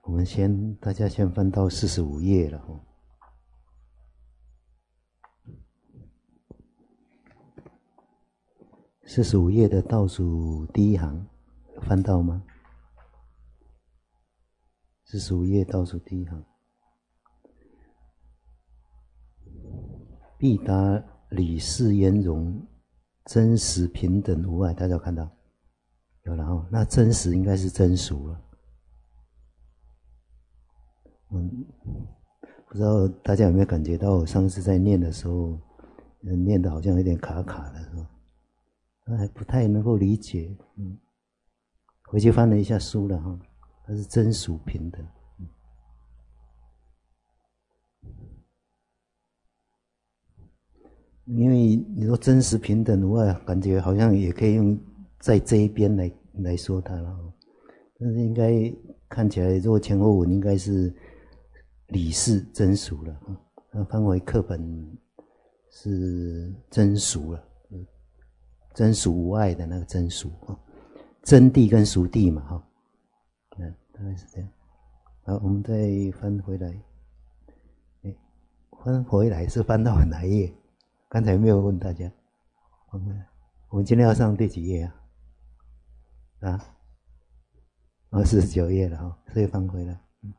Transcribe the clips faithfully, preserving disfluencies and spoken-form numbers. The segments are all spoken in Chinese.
我们先，大家先翻到四十五页了哦。四十五页的倒数第一行，翻到吗？四十五页倒数第一行，必达理事圆融，真实平等无碍，大家有看到？有了哦，那真实应该是真俗了。嗯，不知道大家有没有感觉到，我上次在念的时候，念的好像有点卡卡的，是吧？还不太能够理解。嗯，回去翻了一下书了哈，它是真俗平等。嗯，因为你说真实平等无碍，感觉好像也可以用在这一边来来说它了，但是应该看起来，如果前后文应该是理事真俗了，那翻回课本是真俗了，真俗无碍的那个真俗，真谛跟俗谛嘛，哈，嗯，大概是这样。好，我们再翻回来，哎，翻回来是翻到哪一页？刚才没有问大家。我们今天要上第几页啊？啊？哦，四十九页了哈，所以翻回来。嗯，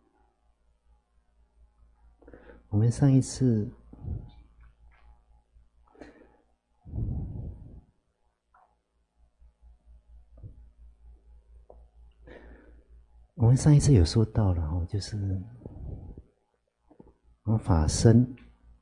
我们上一次，我们上一次有说到了哈，就是我们法身。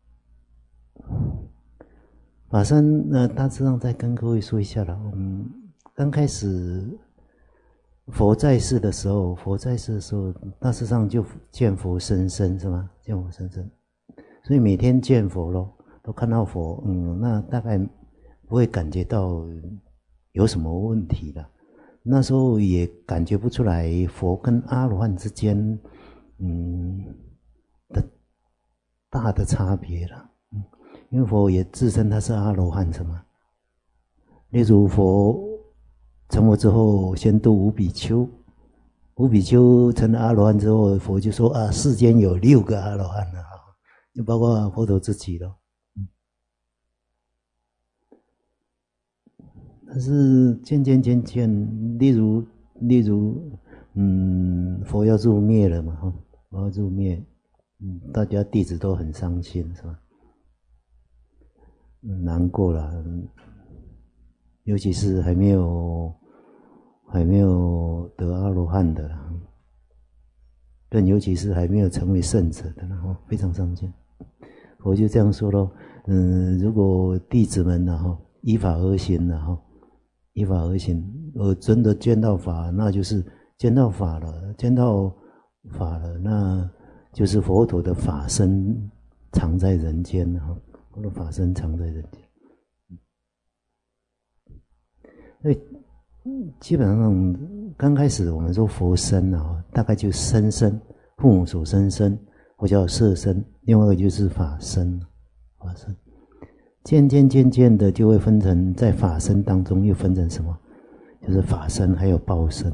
法身呢，大致上再跟各位说一下了。我们刚开始佛在世的时候，佛在世的时候，大致上就见佛生身，是吗？见佛生身，所以每天见佛咯，都看到佛，嗯，那大概不会感觉到有什么问题了。那时候也感觉不出来佛跟阿罗汉之间，嗯的大的差别了。嗯，因为佛也自称他是阿罗汉，是吗？例如佛成佛之后，先度五比丘，五比丘成了阿罗汉之后，佛就说啊，世间有六个阿罗汉了，就包括佛陀自己了。嗯，但是渐渐渐渐，例如例如，嗯，佛要入灭了嘛，哈，佛要入灭，嗯，大家弟子都很伤心，是吧？难过了，尤其是还没有还没有得阿罗汉的，更尤其是还没有成为圣者的，然后非常伤心。我就这样说咯，嗯，如果弟子们然后依法而行，然后依法而行，我真的见到法，那就是见到法了，见到法了，那就是佛陀的法身藏在人间，然后佛的法身藏在人间。所以基本上刚开始我们说佛身啊，大概就身身，父母所生身，或叫色身，另外一个就是法身，法身。渐渐渐渐的就会分成，在法身当中又分成什么？就是法身还有报身。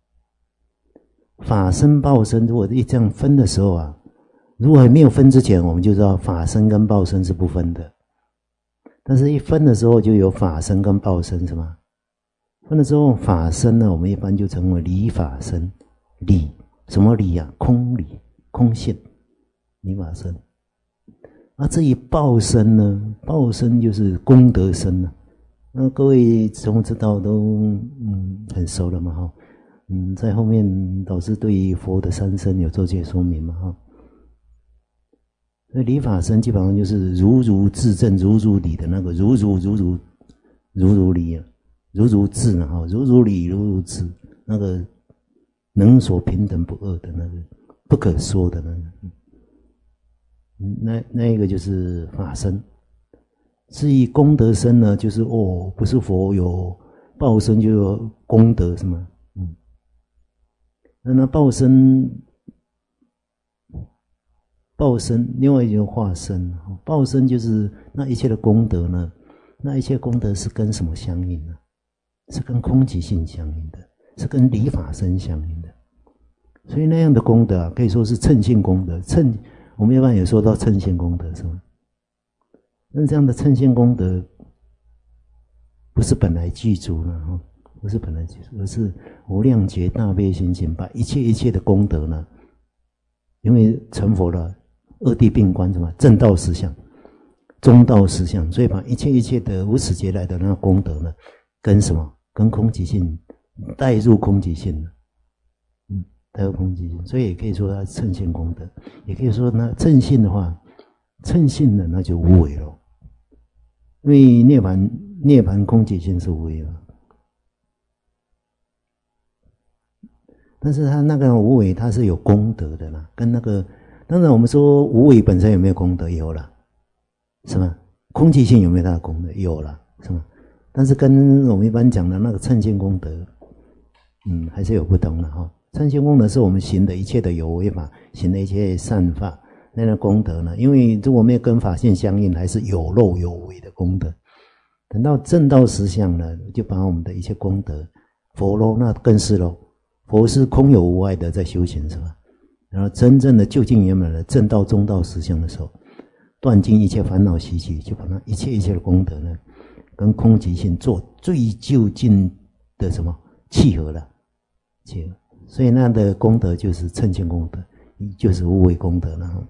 法身报身，如果一这样分的时候啊，如果还没有分之前，我们就知道法身跟报身是不分的。但是一分的时候就有法身跟报身，是吗？分了之后，法身呢，我们一般就称为理法身。理什么理啊？空理，空性，理法身。那至于报身呢？报身就是功德身了。那各位总知道都嗯很熟了嘛哈。嗯，在后面导师对于佛的三身有做些说明嘛哈。所以理法身基本上就是如如自证、如如理的那个如如如如如如理啊。如如智呢？哈，如如理，如如智，那个能所平等不二的那个，不可说的那个，嗯，那那一个就是法身。至于功德身呢，就是哦，不是佛有报身就有功德，是吗？嗯，那那报身，报身，另外一个化身，报身就是那一切的功德呢，那一切功德是跟什么相应呢？是跟空寂性相应的，是跟理法身相应的。 所以那样的功德啊，可以说是称性功德。称我们一般也说到称性功德，是吗？那这样的称性功德，不是本来具足了哈，不是本来具足，而是无量劫大悲心行，把一切一切的功德呢，因为成佛了，二谛并观什么正道实相、中道实相，所以把一切一切的无始劫来的那个功德呢，跟什么？跟空寂性带入空寂性了，嗯，带入空寂性，所以也可以说它称性功德，也可以说那称性的话，称性的那就无为了，因为涅槃涅槃空寂性是无为了，但是它那个无为它是有功德的啦，跟那个当然我们说无为本身有没有功德？有啦，是吗？空寂性有没有它的功德？有啦，是吗？但是跟我们一般讲的那个称性功德，嗯，还是有不同的哈。称性功德是我们行的一切的有为法，行的一切善法，那个功德呢？因为如果没有跟法性相应，还是有漏有为的功德。等到正道实相呢，就把我们的一切功德，佛咯，那更是咯。佛是空有无碍的在修行，是吧？然后真正的究竟圆满的正道中道实相的时候，断尽一切烦恼习气，就把那一切一切的功德呢，跟空寂性做最究竟的什么契合了，契合。所以那的功德就是称性功德，就是无为功德了。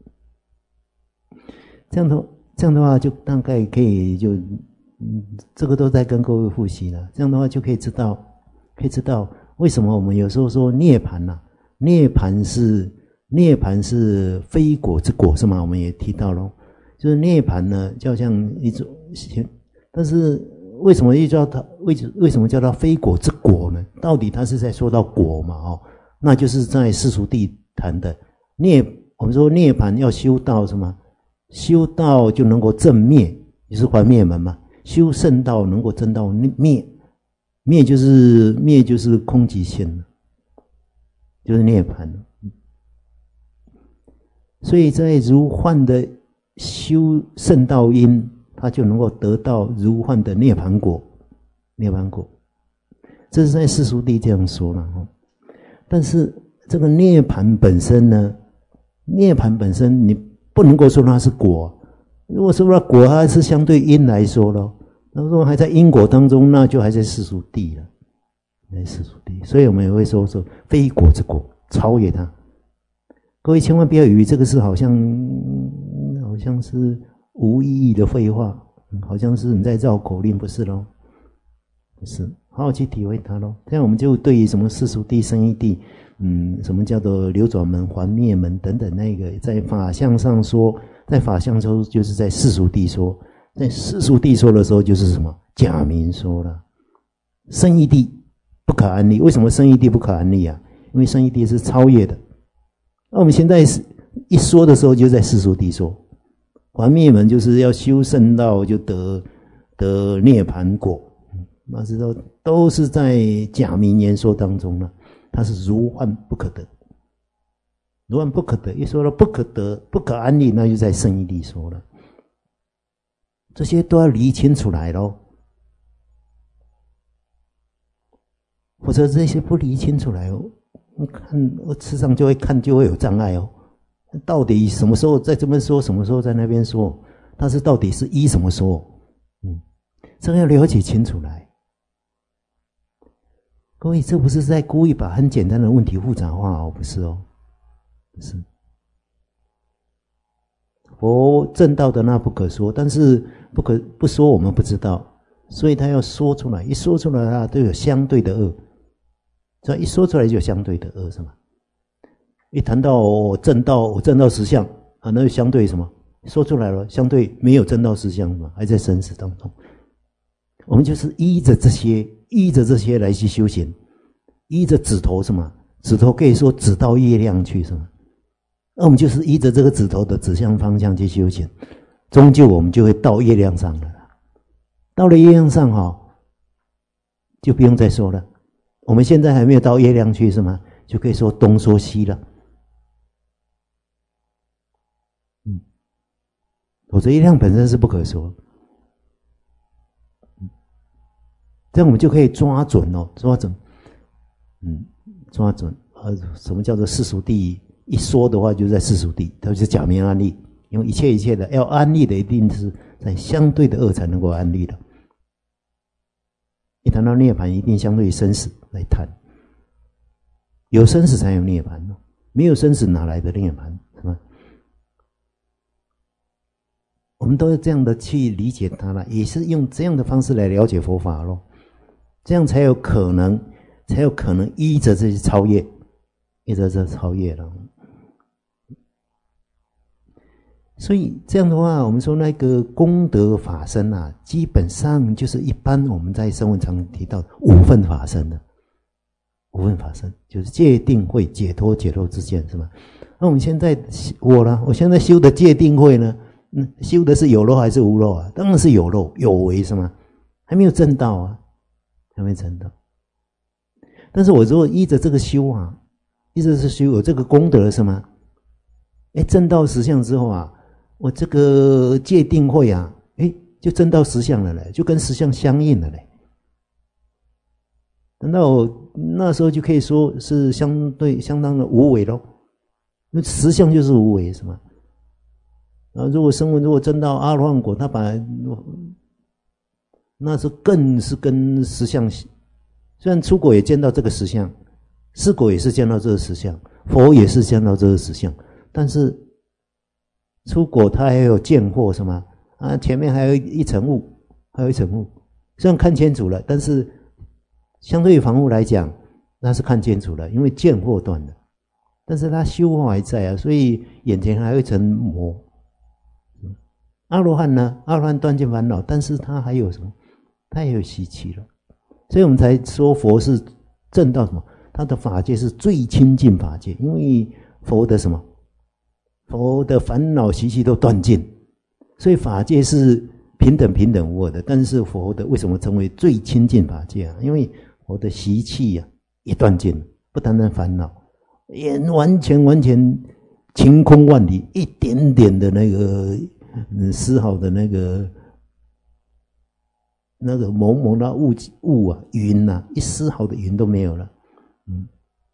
这样的这样的话，就大概可以就，嗯，这个都在跟各位复习了。这样的话就可以知道，可以知道为什么我们有时候说涅槃呐、啊，涅槃是涅槃是非果之果，是吗？我们也提到了，就是涅槃呢，就好像一种。但是为什么又叫它为为什么叫它非果之果呢？到底它是在说到果嘛？哦，那就是在世俗谛谈的涅，我们说涅槃要修到什么？修道就能够正灭，也是还灭门嘛。修圣道能够证到灭，灭就是灭就是空寂性，就是涅槃。所以在如幻的修圣道因，他就能够得到如幻的涅槃果，涅槃果，这是在世俗谛这样说了。但是这个涅槃本身呢，涅槃本身你不能够说它是果，如果说它果，它是相对因来说咯。那如果还在因果当中，那就还在世俗谛了，在世俗谛。所以我们也会说说非果之果，超越它。各位千万不要以为这个是好像好像是无意义的废话，好像是你在绕口令，不是咯？不是，好好去体会它咯。这样我们就对于什么世俗谛、生义谛，嗯，什么叫做流转门、还灭门等等，那个在法相上说，在法相说就是在世俗谛说，在世俗谛说的时候就是什么假名说了。生义谛不可安立，为什么生义谛不可安立啊？因为生义谛是超越的。那我们现在一说的时候，就在世俗谛说，还灭门就是要修圣道，就得得涅槃果，那是都都是在假名言说当中呢。它是如幻不可得，如幻不可得，一说了不可得、不可安立，那就在圣义谛说了。这些都要理清楚来咯，否则这些不理清楚来哦，你看我事实上就会看就会有障碍哦。到底什么时候在这边说，什么时候在那边说？但是到底是依什么说？嗯，这个要了解清楚来。各位，这不是在故意把很简单的问题复杂化哦，不是哦，不是。佛正道的那不可说，但是不可不说我们不知道，所以他要说出来，一说出来它都有相对的恶，这一说出来就有相对的恶，是吗？一谈到正道，正道实相啊，那就相对什么？说出来了，相对没有正道实相嘛，还在生死当中。我们就是依着这些，依着这些来去修行，依着指头什么？指头可以说指到月亮去，是吗？那我们就是依着这个指头的指向方向去修行，终究我们就会到月亮上了。到了月亮上哈、哦，就不用再说了。我们现在还没有到月亮去，是吗？就可以说东说西了。嗯，否则月亮本身是不可说。这样我们就可以抓准哦，抓准，嗯，抓准， 呃，什么叫做世俗地？一说的话，就在世俗地，它就是假名安立。因为一切一切的要安立的，一定是在相对的恶才能够安立的。一谈到涅槃，一定相对于生死来谈。有生死才有涅槃，没有生死哪来的涅槃？是吧？我们都要这样的去理解它了，也是用这样的方式来了解佛法咯。这样才有可能，才有可能依着这些超越，依着这超越了。所以这样的话，我们说那个功德法身啊，基本上就是一般我们在声闻常提到五分法身的。五分法身就是戒定慧解脱解脱之间，是吧？那我们现在我呢，我现在修的戒定慧呢，嗯，修的是有漏还是无漏啊？当然是有漏有为，是吗？还没有证道啊，还没证道。但是我如果依着这个修啊，依着是修有这个功德，是吗？哎，证到实相之后啊，我这个戒定慧啊，哎，就证到实相了嘞，就跟实相相应了嘞。难道我那时候就可以说是相对相当的无为咯？因为实相就是无为，是吗？啊，如果声闻如果证到阿罗汉果，他把那是更是跟实相，虽然出果也见到这个实相，四果也是见到这个实相，佛也是见到这个实相，但是出果他还有见惑，是吗？啊，前面还有一层雾，还有一层雾，虽然看清楚了，但是相对于凡夫来讲，那是看清楚了，因为见惑断了，但是他修惑还在啊，所以眼前还有一层膜。阿罗汉呢？阿罗汉断尽烦恼，但是他还有什么？他也有习气了，所以我们才说佛是证到什么？他的法界是最亲近法界，因为佛的什么？佛的烦恼习气都断尽，所以法界是平等平等无二的。但是佛的为什么称为最亲近法界啊？因为我的习气啊也断尽了，不单单烦恼，也完全完全晴空万里，一点点的那个嗯丝毫的那个那个蒙蒙的雾雾啊云啊，一丝毫的云都没有了。嗯，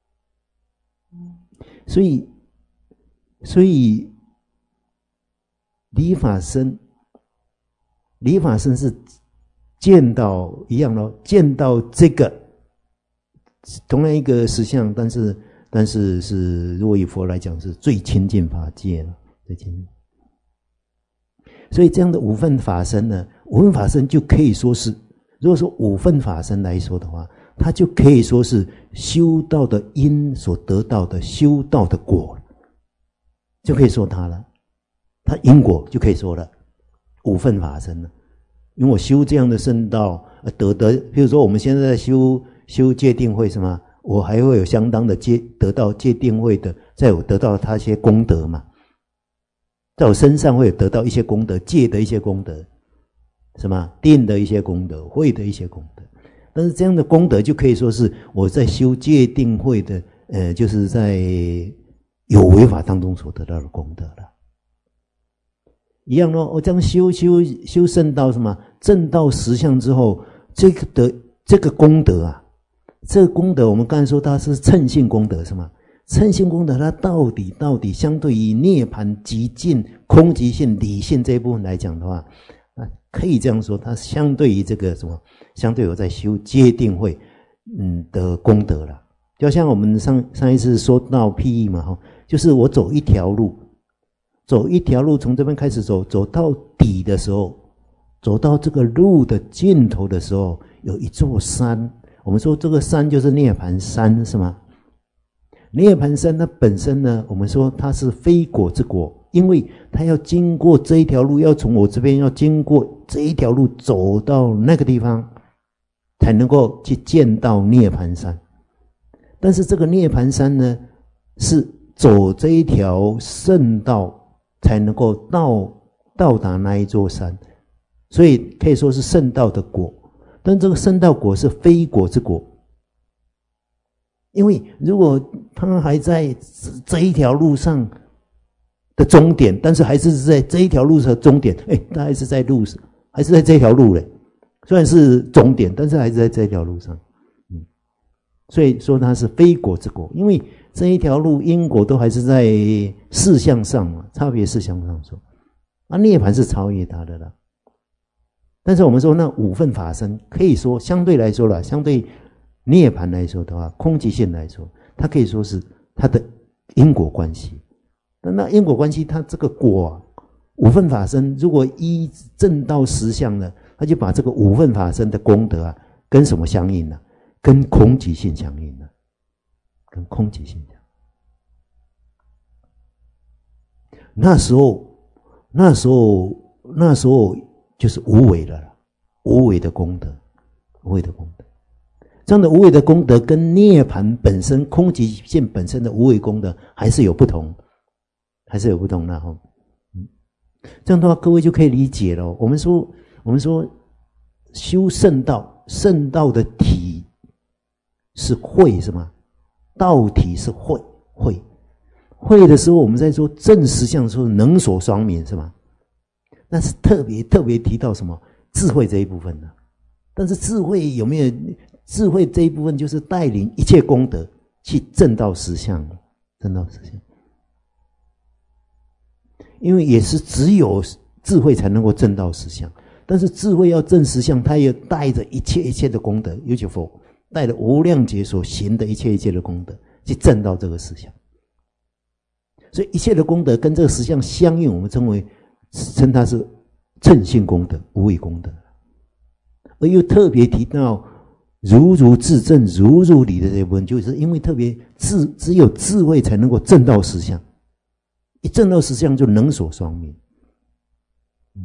所以所以理法身，理法身是见到一样咯，见到这个同样一个实相，但是但是是如果以佛来讲是最亲近法界了，最亲近。所以这样的五分法身呢，五分法身就可以说是，如果说五分法身来说的话，它就可以说是修道的因所得到的修道的果，就可以说它了。它因果就可以说了，五分法身了。因为我修这样的圣道，得得，比如说我们现在修修戒定慧是吗？我还会有相当的戒得到戒定慧的，再有得到他一些功德嘛，在我身上会有得到一些功德，戒的一些功德，是吗？定的一些功德，慧的一些功德。但是这样的功德就可以说是我在修戒定慧的，呃，就是在有为法当中所得到的功德了。一样咯，我这样修修修圣道什么？证到实相之后，这个的这个功德啊，这个功德我们刚才说它是称性功德是吗？称性功德它到底到底相对于涅槃极尽空寂性理性这一部分来讲的话，啊，可以这样说，它相对于这个什么？相对我在修戒定慧嗯的功德了。就像我们上上一次说到譬喻嘛，就是我走一条路。走一条路，从这边开始走，走到底的时候，走到这个路的尽头的时候，有一座山。我们说这个山就是涅槃山，是吗？涅槃山它本身呢，我们说它是非果之果，因为它要经过这一条路，要从我这边要经过这一条路走到那个地方，才能够去见到涅槃山。但是这个涅槃山呢，是走这一条圣道才能够到到达那一座山，所以可以说是圣道的果。但这个圣道果是非果之果，因为如果他还在这一条路上的终点，但是还是在这一条路上的终点，哎，他还是在路上，还是在这条路嘞。虽然是终点，但是还是在这条路上。嗯，所以说它是非果之果，因为这一条路因果都还是在事项上嘛，差别事项上说，啊，涅槃是超越它的啦。但是我们说那五分法身，可以说相对来说啦，相对涅槃来说的话，空寂性来说，它可以说是它的因果关系。但那因果关系，它这个果、啊、五分法身，如果依正道实相呢，他就把这个五分法身的功德啊，跟什么相应呢、啊？跟空寂性相应呢、啊？跟空寂性相应。那时候，那时候，那时候就是无为了啦，无为的功德，无为的功德。这样的无为的功德跟涅槃本身空寂性本身的无为功德还是有不同，还是有不同的哈。嗯，这样的话各位就可以理解了。我们说，我们说修圣道，圣道的体是慧是吗？道体是慧，慧慧的时候，我们在说正实相的时候，能所双免是吗？但是特别特别提到什么智慧这一部分呢？但是智慧有没有？智慧这一部分就是带领一切功德去证到实相，证到实相。因为也是只有智慧才能够证到实相，但是智慧要证实相，它也带着一切一切的功德，尤其佛带着无量劫所行的一切一切的功德去证到这个实相。所以一切的功德跟这个实相相应，我们称为称它是称性功德、无为功德。而又特别提到如如自证、如如理的这部分，就是因为特别智，只有智慧才能够证到实相，一证到实相就能所双免。嗯，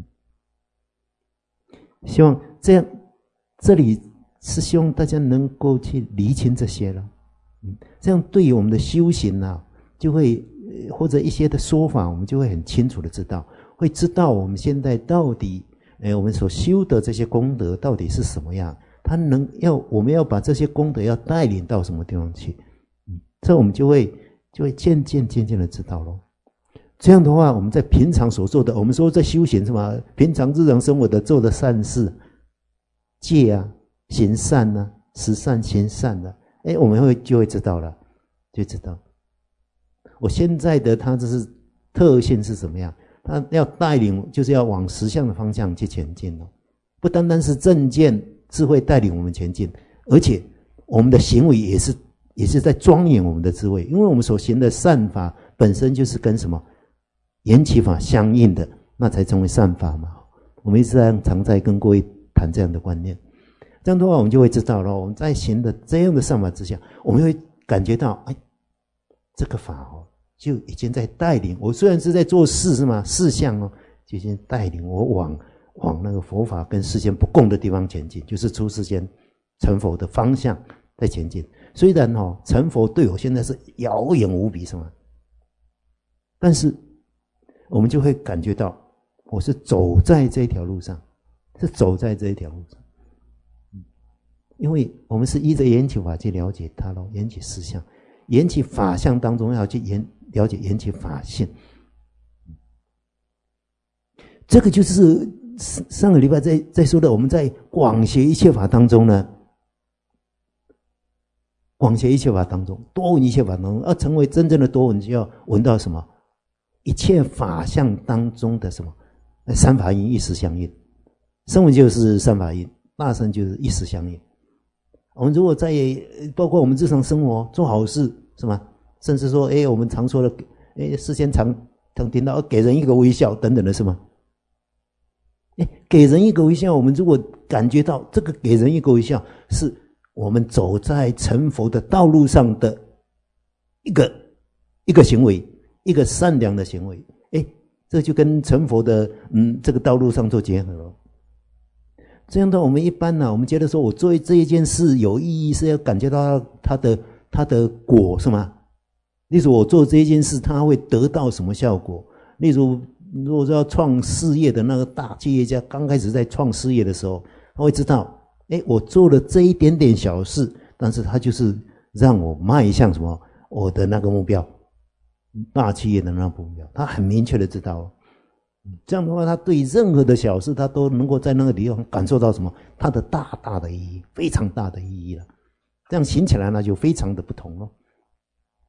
希望这样，这里是希望大家能够去厘清这些了。嗯，这样对于我们的修行啊，就会或者一些的说法，我们就会很清楚的知道，会知道我们现在到底，哎，我们所修的这些功德到底是什么样。他能要我们要把这些功德要带领到什么地方去？嗯，这我们就会就会渐渐渐渐的知道咯。这样的话，我们在平常所做的，我们说在修行什么？平常日常生活的做的善事，戒啊，行善啊，十善行善啊，哎，我们会就会知道了，就知道。我现在的他这是特性是怎么样？他要带领，就是要往实相的方向去前进哦，不单单是正见。智慧带领我们前进，而且我们的行为也是也是在庄严我们的智慧，因为我们所行的善法本身就是跟什么缘起法相应的，那才成为善法嘛。我们一直在常在跟各位谈这样的观念，这样的话我们就会知道了，我们在行的这样的善法之下，我们会感觉到，哎，这个法哦，就已经在带领我。虽然是在做事是吗？事项哦，就已经带领我往。往那个佛法跟世间不共的地方前进，就是出世间成佛的方向在前进。虽然哦，成佛对我现在是遥远无比，是吗？但是我们就会感觉到，我是走在这条路上，是走在这一条路上。因为我们是依着缘起法去了解它咯，缘起实相，缘起法相当中要去研了解缘起法性。这个就是上个礼拜在在说的，我们在广学一切法当中呢，广学一切法当中，多闻一切法当中，要成为真正的多闻，就要闻到什么？一切法相当中的什么？三法印，一时相应。声闻就是三法印，大乘就是一时相应。我们如果在包括我们日常生活做好事，是吗？甚至说，哎，我们常说的，哎，事先常常听到给人一个微笑等等的，是吗？哎，给人一个微笑，我们如果感觉到这个给人一个微笑，是我们走在成佛的道路上的一个一个行为，一个善良的行为。哎，这就跟成佛的嗯这个道路上做结合了。这样的我们一般呢、啊，我们觉得说我做这一件事有意义，是要感觉到它的它的果是吗？例如我做这一件事，它会得到什么效果？例如。如果说要创事业的那个大企业家，刚开始在创事业的时候，他会知道，哎，我做了这一点点小事，但是他就是让我迈向什么我的那个目标，大企业的那个目标，他很明确的知道。这样的话，他对任何的小事，他都能够在那个地方感受到什么，他的大大的意义，非常大的意义了。这样行起来呢，就非常的不同了。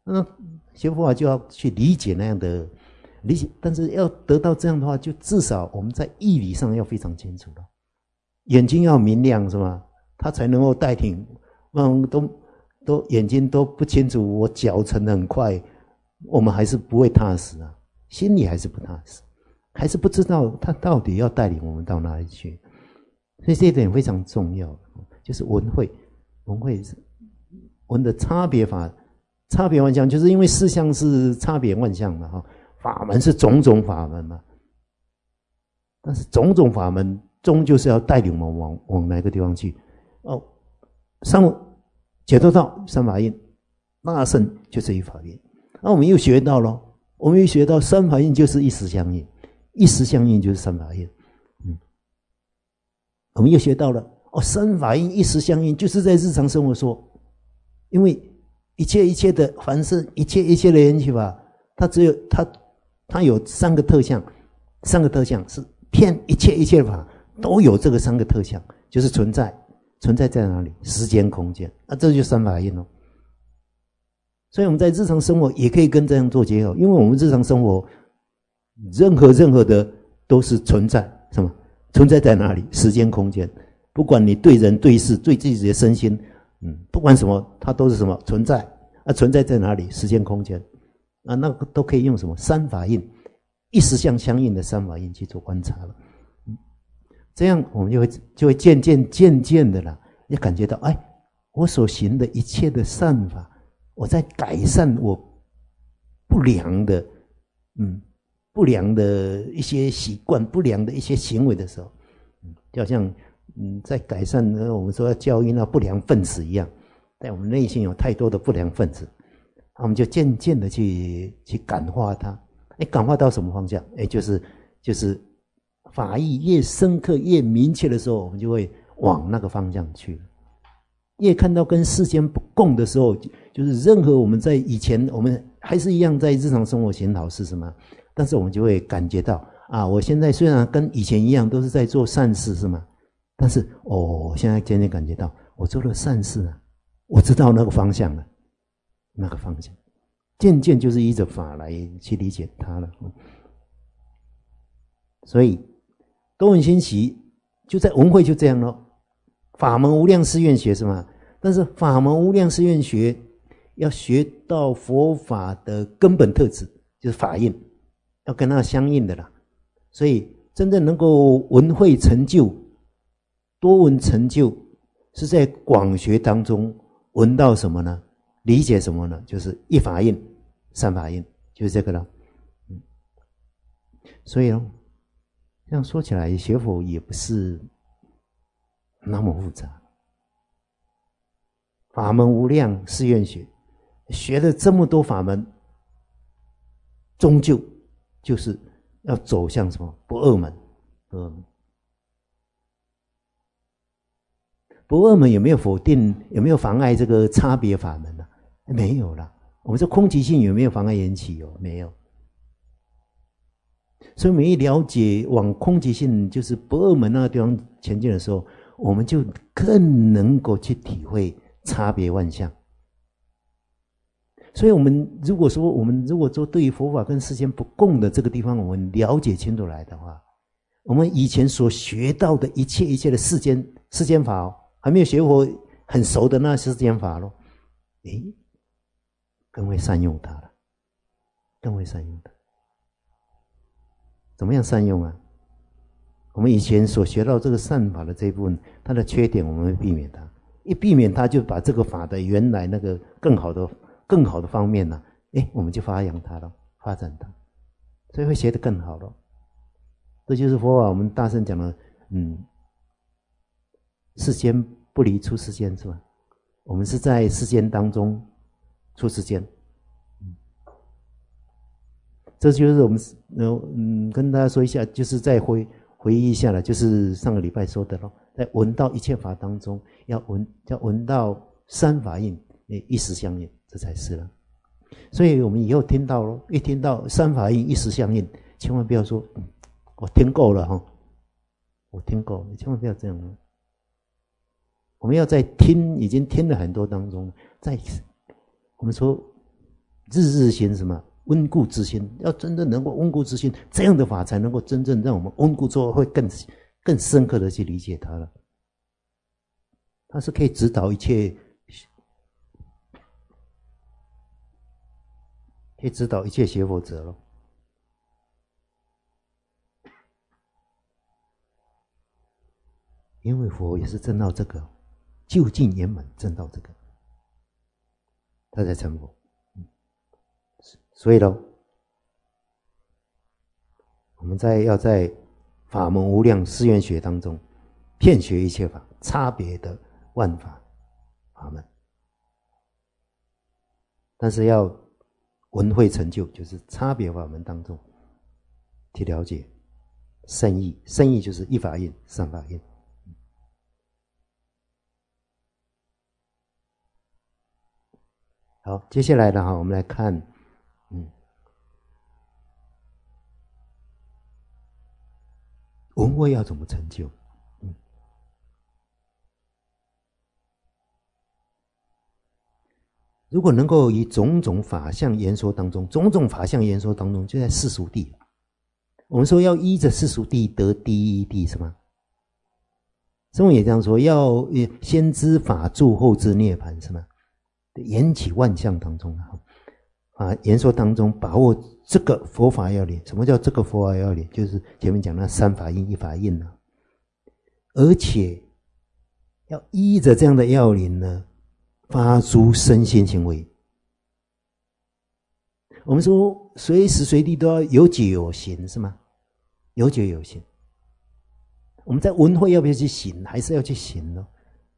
那学佛法就要去理解那样的理解，但是要得到这样的话，就至少我们在义理上要非常清楚了。眼睛要明亮是吗？他才能够带领。嗯，都都眼睛都不清楚，我脚程得很快，我们还是不会踏实啊，心里还是不踏实，还是不知道他到底要带领我们到哪里去。所以这一点非常重要，就是闻慧，闻慧闻的差别法，差别万象，就是因为事相是差别万象嘛，哈，法门是种种法门嘛，但是种种法门终究是要带领我们往往哪个地方去？哦，三解脱道三法印，大乘就是一法印。那我们又学到了，我们又学到三法印就是一时相应，一时相应就是三法印。嗯，我们又学到了哦，三法印一时相应，就是在日常生活说，因为一切一切的凡是一切一切的缘起法，它只有它它有三个特相，三个特相是骗一切一切的法都有这个三个特相，就是存在。存在在哪里？时间、空间，那这就是三法印哦。所以我们在日常生活也可以跟这样做结合，因为我们日常生活任何任何的都是存在，什么？存在在哪里？时间、空间，不管你对人、对事、对自己的身心，嗯，不管什么，它都是什么存在？啊，存在在哪里？时间、空间，啊，那个都可以用什么三法印，一时相相应的三法印去做观察了。这样我们就会就会渐渐渐渐的啦，也感觉到，哎，我所行的一切的善法，我在改善我不良的，嗯，不良的一些习惯、不良的一些行为的时候，嗯，就好像嗯，在改善我们说要教育那不良分子一样，在我们内心有太多的不良分子，我们就渐渐的去去感化它，哎，感化到什么方向？哎，就是就是。法义越深刻越明确的时候，我们就会往那个方向去。越看到跟世间不共的时候，就是任何我们在以前我们还是一样在日常生活行好事什么，但是我们就会感觉到啊，我现在虽然跟以前一样都是在做善事是吗？但是哦，现在渐渐感觉到我做了善事啊，我知道那个方向了，那个方向渐渐就是依着法来去理解它了。所以多闻熏习就在闻慧就这样咯，法门无量誓愿学是吗？但是法门无量誓愿学要学到佛法的根本特质，就是法印，要跟它相应的啦。所以真正能够闻慧成就、多闻成就，是在广学当中闻到什么呢？理解什么呢？就是一法印、三法印，就是这个了。嗯，所以呢，这样说起来，学佛也不是那么复杂。法门无量誓愿学，学了这么多法门，终究就是要走向什么？不二门。不二门，不二门有没有否定？有没有妨碍这个差别法门呢、啊？没有啦。我们说空寂性有没有妨碍缘起？有没有？所以我们一了解往空寂性，就是不二门那个地方前进的时候，我们就更能够去体会差别万象。所以我们如果说我们如果说对于佛法跟世间不共的这个地方，我们了解清楚来的话，我们以前所学到的一切一切的世间世间法、哦，还没有学佛很熟的那世间法咯，诶，更会善用它了，更会善用它。怎么样善用啊？我们以前所学到这个善法的这一部分，它的缺点我们会避免它，一避免它就把这个法的原来那个更好的更好的方面呢、啊，哎，我们就发扬它了，发展它，所以会学得更好了。这就是佛法我们大圣讲的，嗯，世间不离出世间，是吧？我们是在世间当中出世间。这就是我们嗯跟大家说一下，就是再回回忆一下了，就是上个礼拜说的咯，在闻到一切法当中，要闻要闻到三法印，一时相应，这才是了。所以我们以后听到咯，一听到三法印一时相应，千万不要说、嗯、我听够了哈，我听够了，千万不要这样。我们要在听已经听了很多当中，在我们说日日心什么温故知新，要真正能够温故知新，这样的法才能够真正让我们温故之后会更更深刻的去理解它了。它是可以指导一切，可以指导一切学佛者咯。因为佛也是证到这个究竟圆满，证到这个，他才成佛。所以咯，我们在要在法门无量誓愿学当中，遍学一切法，差别的万法法门，但是要闻慧成就，就是差别法门当中去了解深义，深义就是一法印、三法印。好，接下来的哈，我们来看，嗯，闻慧要怎么成就？嗯，如果能够以种种法相言说当中，种种法相言说当中，就在世俗谛。我们说要依着世俗谛得第一谛，是吗？中文也这样说，要先知法住，后知涅槃，是吗？缘起万象当中啊，言说当中把握这个佛法要领。什么叫这个佛法要领？就是前面讲那三法印、一法印啊，而且要依着这样的要领呢，发出身心行为。我们说随时随地都要有觉有行，是吗？有觉有行。我们在闻慧要不要去行？还是要去行呢？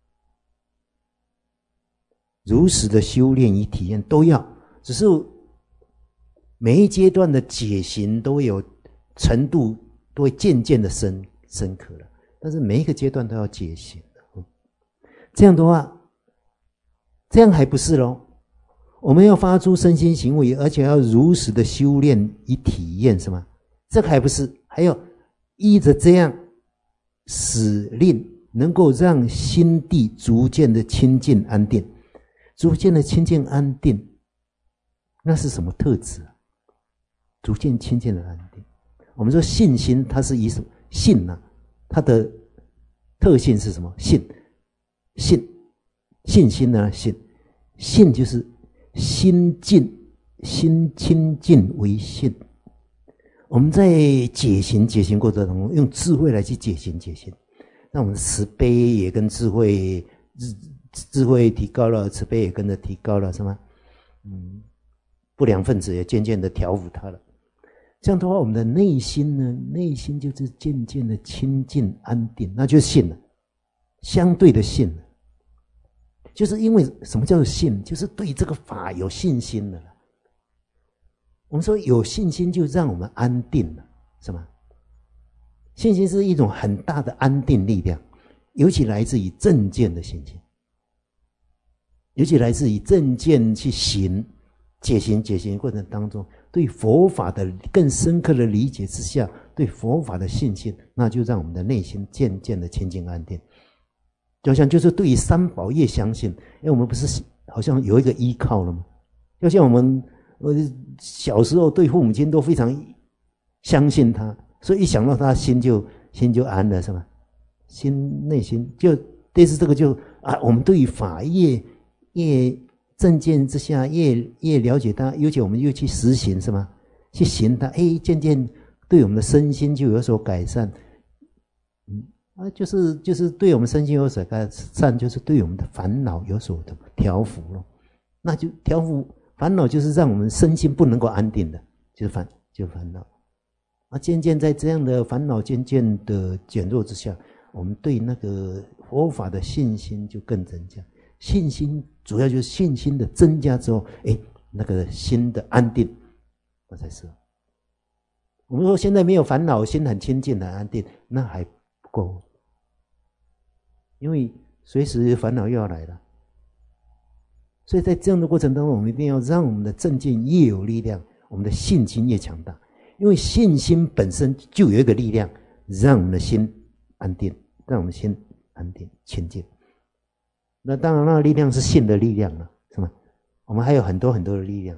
如实的修炼与体验都要，只是每一阶段的解行都有程度，都会渐渐的深深刻了。但是每一个阶段都要解行，这样的话，这样还不是咯？我们要发出身心行为，而且要如实的修炼与体验，是吗？这个还不是，还要依着这样使令，能够让心地逐渐的清净安定。逐渐的清净安定，那是什么特质啊？逐渐清净的安定。我们说信心，它是以什么信呢、啊？它的特性是什么？信，信，信心呢？信，信就是心净，心清净为信。我们在解行解行过程中，用智慧来去解行解行，那我们的慈悲也跟智慧。智慧提高了，慈悲也跟着提高了，是吗？嗯，不良分子也渐渐的调伏他了。这样的话，我们的内心呢，内心就是渐渐的清净安定，那就是信了。相对的信了，就是因为什么叫做信？就是对这个法有信心了。我们说有信心，就让我们安定了，是吗？信心是一种很大的安定力量，尤其来自于正见的信心。尤其来自于正见去行解行解行过程当中，对佛法的更深刻的理解之下，对佛法的信心，那就让我们的内心渐渐的清净安定。就像就是对于三宝越相信，因为我们不是好像有一个依靠了吗？就像我们呃小时候对父母亲都非常相信他，所以一想到他心就心就安了，是吧？心内心就类似这个就啊，我们对于法越越正见之下，越越了解它，尤其我们又去实行，是吗？去行它，哎，渐渐对我们的身心就有所改善。嗯啊，就是就是对我们身心有所改善，就是对我们的烦恼有所的调伏了。那就调伏烦恼，就是让我们身心不能够安定的，就是烦就是烦恼。啊，渐渐在这样的烦恼渐渐的减弱之下，我们对那个佛法的信心就更增加。信心主要就是信心的增加之后，哎，那个心的安定，那才是。我们说现在没有烦恼，心很清净很安定，那还不够，因为随时烦恼又要来了。所以在这样的过程当中，我们一定要让我们的正见越有力量，我们的信心越强大。因为信心本身就有一个力量，让我们的心安定，让我们心安定清净。那当然，那个力量是信的力量了，是吗？我们还有很多很多的力量，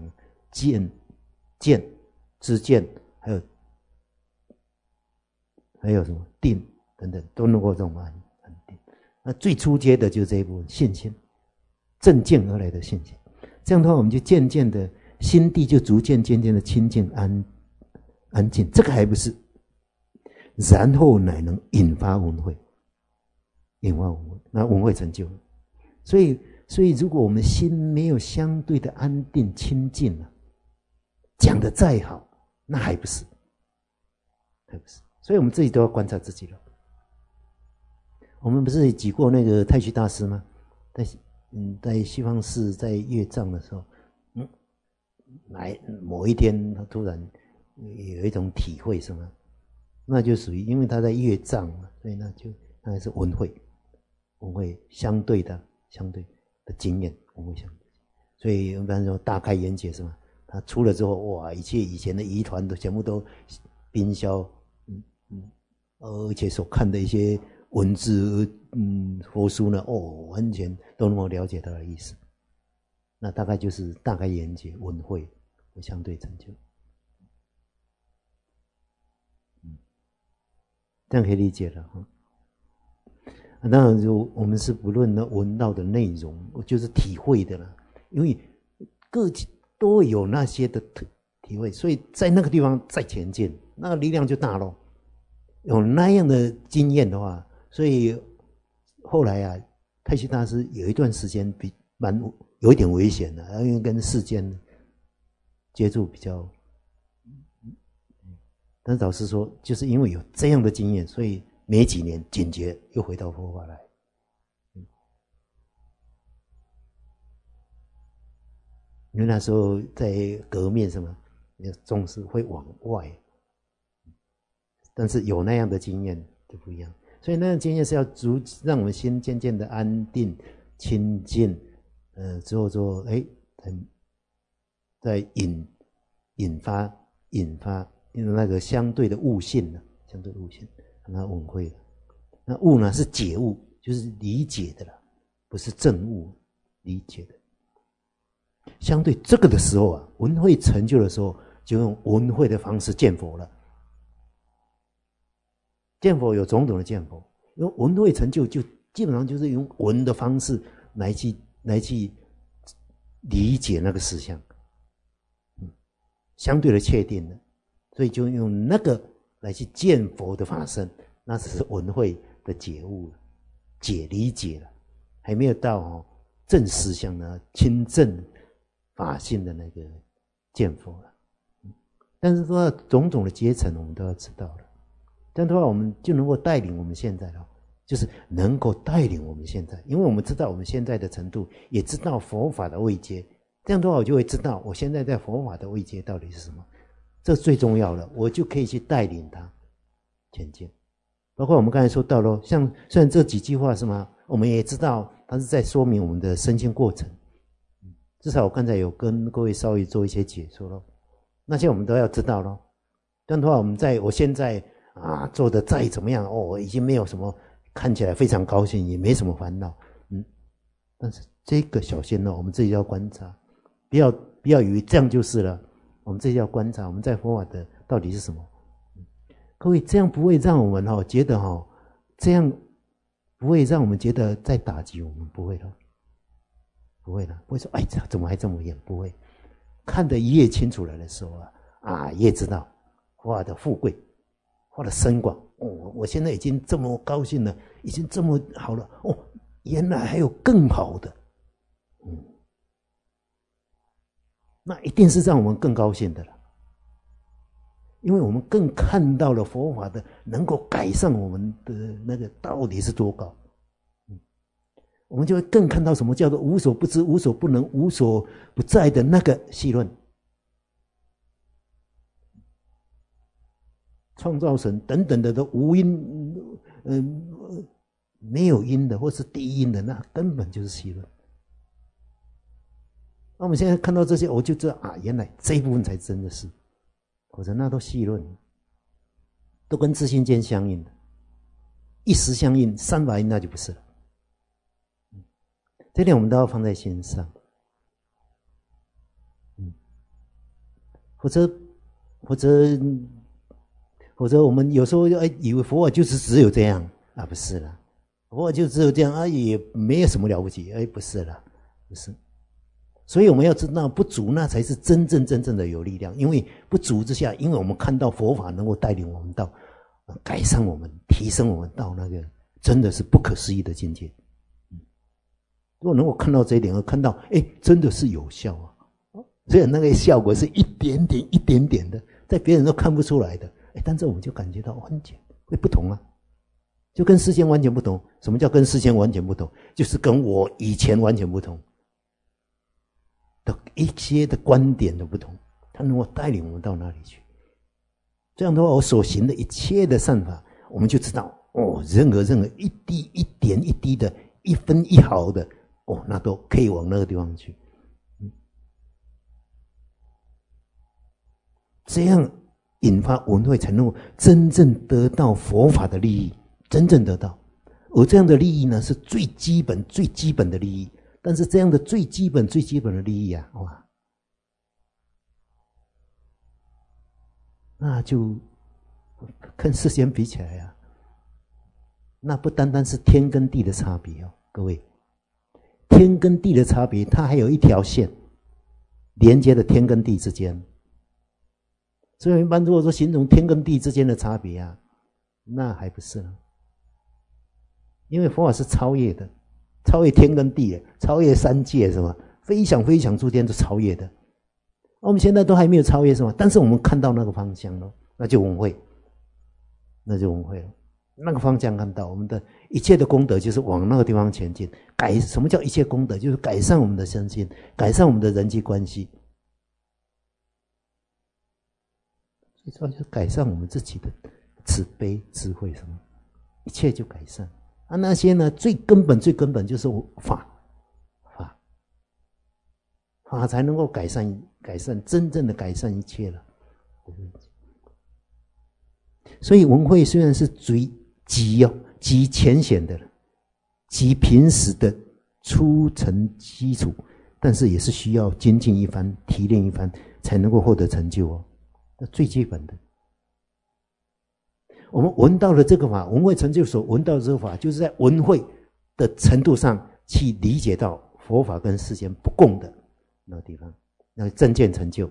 见、见、知见，还有还有什么定等等，都能够让我们安安定。那最初阶的就是这一部分信心，正见而来的信心。这样的话，我们就渐渐的心地就逐渐渐渐的清净安安静。这个还不是，然后乃能引发闻慧，引发闻慧，那闻慧成就。所以，所以如果我们心没有相对的安定清净了，讲的再好，那还不是，还不是。所以我们自己都要观察自己了。我们不是举过那个太虚大师吗？在嗯，在西方寺在阅藏的时候，嗯，来某一天他突然有一种体会，什么？那就属于因为他在阅藏嘛，所以那就那是闻慧，闻慧相对的相对的经验，闻慧相对。所以一般说大开眼界是吗？他出了之后，哇，一切以前的疑团都全部都冰消，嗯嗯，而且所看的一些文字，嗯，佛书呢，哦，完全都能够了解他的意思。那大概就是大开眼界，闻慧的相对成就。嗯，这样可以理解了哈。当然，就我们是不论那闻到的内容，就是体会的了，因为各都有那些的体会，所以在那个地方再前进，那个力量就大咯。有那样的经验的话，所以后来啊，太虚大师有一段时间比蛮有一点危险的，因为跟世间接触比较。但是老师说，就是因为有这样的经验，所以没几年警觉又回到佛法来。因为那时候在革命什么，总是会往外，但是有那样的经验就不一样。所以那样的经验是要逐让我们心渐渐的安定、清净，呃，之后说，哎，再引引发引发，因为那个相对的悟性呢，相对悟性，让它闻慧了。那悟呢是解悟，就是理解的了，不是证悟，理解的。相对这个的时候啊，闻慧成就的时候，就用闻慧的方式见佛了。见佛有种种的见佛，因为闻慧成就就基本上就是用闻的方式来去来去理解那个实相，嗯，相对的确定的，所以就用那个来去见佛的法身，那只是闻慧的解悟、解理解了，还没有到哦正实相呢亲证法性的那个见佛了。但是说种种的阶层，我们都要知道了。这样的话，我们就能够带领我们现在了，就是能够带领我们现在，因为我们知道我们现在的程度，也知道佛法的位阶。这样的话，我就会知道我现在在佛法的位阶到底是什么，这最重要的，我就可以去带领他前进。包括我们刚才说到了，像虽然这几句话是吗？我们也知道它是在说明我们的身心过程。至少我刚才有跟各位稍微做一些解说咯，那些我们都要知道咯。这样的话，我们在我现在啊做的再怎么样哦，已经没有什么看起来非常高兴，也没什么烦恼，嗯，但是这个小心呢，我们自己要观察，不要不要以为这样就是了，我们自己要观察我们在佛法的到底是什么。各位，这样不会让我们哈、哦、觉得哈、哦，这样不会让我们觉得在打击我们，不会的。不会的，不会说哎，怎么还这么远？不会，看得越清楚了的时候啊，啊，越知道佛法的富贵，佛法的深广。哦，我现在已经这么高兴了，已经这么好了。哦，原来还有更好的，嗯，那一定是让我们更高兴的了，因为我们更看到了佛法的能够改善我们的那个到底是多高。我们就会更看到什么叫做无所不知、无所不能、无所不在的那个细论。创造神等等的都无因，嗯、呃，没有因的，或是低因的，那根本就是细论。那我们现在看到这些，我就知道啊，原来这一部分才真的是，否则那都细论，都跟自性间相应的，一时相应，三法印那就不是了。这点我们都要放在心上。嗯， 或者或者或者我们有时候哎以为佛法就是只有这样啊，不是啦，佛法就只有这样啊，也没有什么了不起，哎，不是啦，不是。所以我们要知道不足，那才是真正真正的有力量。因为不足之下，因为我们看到佛法能够带领我们到改善我们、提升我们到那个真的是不可思议的境界。如果能够看到这一点，而看到哎，真的是有效啊！虽然那个效果是一点点、一点点的，在别人都看不出来的，哎，但是我们就感觉到很简会不同啊，就跟世间完全不同。什么叫跟世间完全不同？就是跟我以前完全不同。的一些的观点的不同，它能够带领我们到哪里去？这样的话，我所行的一切的善法，我们就知道哦，任何任何一滴一点一滴的，一分一毫的，哦，那都可以往那个地方去。嗯，这样引发闻慧，才能够真正得到佛法的利益，真正得到。而这样的利益呢，是最基本、最基本的利益。但是这样的最基本、最基本的利益啊，哇，那就跟世间比起来啊，那不单单是天跟地的差别哦，各位，天跟地的差别，它还有一条线连接的天跟地之间。所以一般如果说形容天跟地之间的差别啊，那还不是呢，因为佛法是超越的。超越天跟地，超越三界，是吧？飞翔飞翔诸天都超越的。我们现在都还没有超越，是吧？但是我们看到那个方向了，那就闻慧，那就闻慧了。那个方向看到，我们的一切的功德就是往那个地方前进。改什么叫一切功德？就是改善我们的身心，改善我们的人际关系，最主要就是改善我们自己的慈悲、智慧，什么一切就改善。啊，那些呢，最根本、最根本就是法，法，法才能够改善、改善真正的改善一切了。所以闻慧虽然是最极哦、极浅显的、极平时的初层基础，但是也是需要精进一番、提炼一番，才能够获得成就哦。那最基本的。我们闻到了这个法，闻慧成就所闻到的这个法，就是在闻慧的程度上去理解到佛法跟世间不共的那个地方，那个正见成就。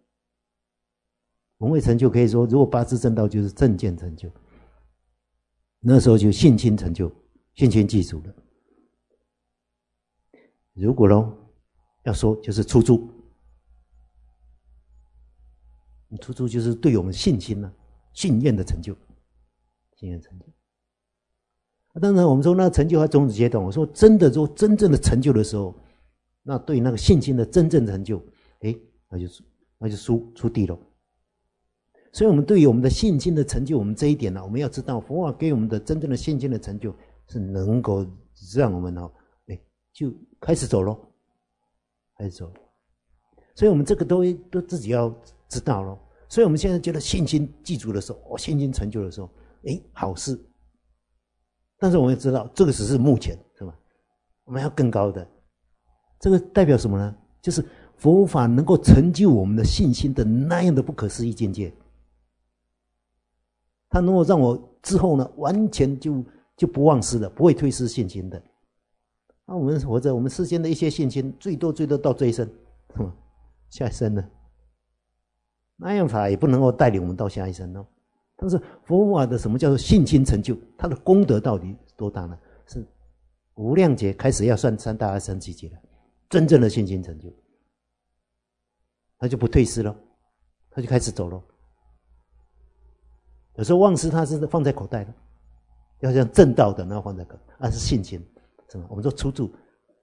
闻慧成就可以说，如果八支正道就是正见成就，那时候就信心成就，信心具足了。如果呢，要说就是初住，初住就是对我们信心呢、啊、信愿的成就。信愿成就，当然我们说那成就还种子阶段。我说真的，说真正的成就的时候，那对那个信心的真正成就，哎，那就那就出出地了。所以，我们对于我们的信心的成就，我们这一点呢，我们要知道，佛法给我们的真正的信心的成就，是能够让我们哦，哎，就开始走咯，开始走。所以我们这个都都自己要知道咯。所以我们现在觉得信心具足的时候，哦，信心成就的时候。哎，好事，但是我们要知道，这个只是目前，是吧？我们要更高的，这个代表什么呢？就是佛法能够成就我们的信心的那样的不可思议境界，它能够让我之后呢，完全就就不忘失了，不会退失信心的。那我们活着，我们世间的一些信心，最多最多到这一生，是吧？下一生呢，那样法也不能够带领我们到下一生哦。但是佛法的什么叫做信心成就？它的功德到底多大呢？是无量劫开始要算三大阿僧祇劫了，真正的信心成就，他就不退失了，他就开始走了。有时候忘失他是放在口袋的，要像正道的那放在口袋，那是信心，是吧？我们说初住，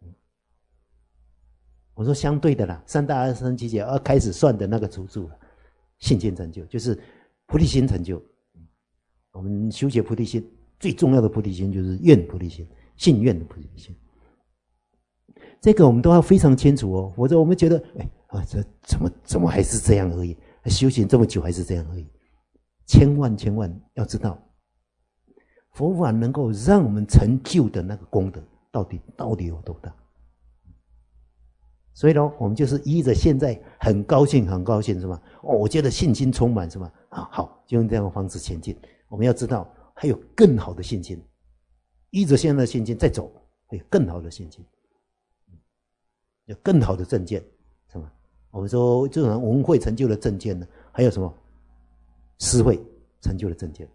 我说相对的啦，三大阿僧祇劫要开始算的那个初住了，信心成就就是菩提心成就。我们修学菩提心最重要的菩提心就是愿菩提心，信愿的菩提心。这个我们都要非常清楚哦，否则我们觉得，哎啊，这怎么怎么还是这样而已？修行这么久还是这样而已。千万千万要知道，佛法能够让我们成就的那个功德，到底到底有多大？ 所以呢，我们就是依着现在很高兴很高兴是吧？哦，我觉得信心充满是吧？啊，好，就用这样的方式前进。我们要知道还有更好的信心，依着现在的信心再走，会有更好的信心，有更好的证件是吧？我们说这种文会成就的证件呢，还有什么诗会成就的证件，